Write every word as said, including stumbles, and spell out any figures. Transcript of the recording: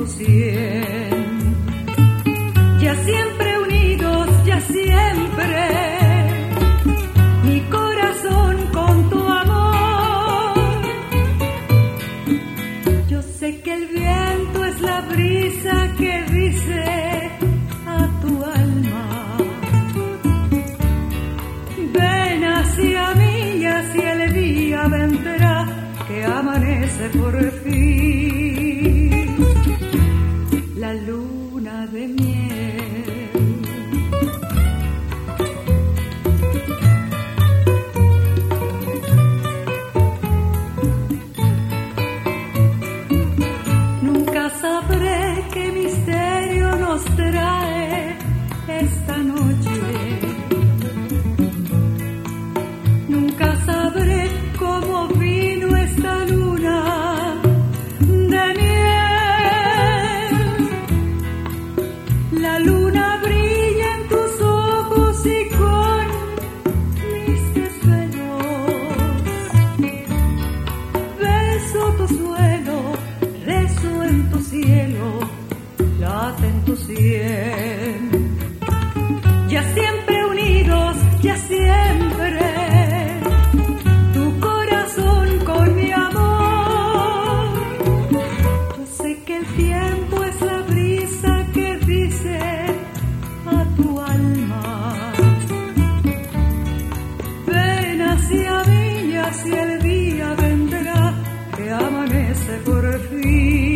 cien. Ya siempre unidos, ya siempre, mi corazón con tu amor. Yo sé que el viento es la brisa que dice a tu alma: ven hacia mí, y así el día vendrá que amanece por fin. La luna de miel. Nunca sabré qué misterio nos trae esta noche. Nunca sabré cómo vino esta luna de miel. La luna brilla en tus ojos y con mis desvelos beso tu suelo, rezo en tu cielo, late en tu sien. Ya siempre unidos, ya siempre, tu corazón con mi amor. Yo sé que el tiempo es la brisa que dice a tu alma: ven hacia mí, y así el día vendrá que amanece por fin.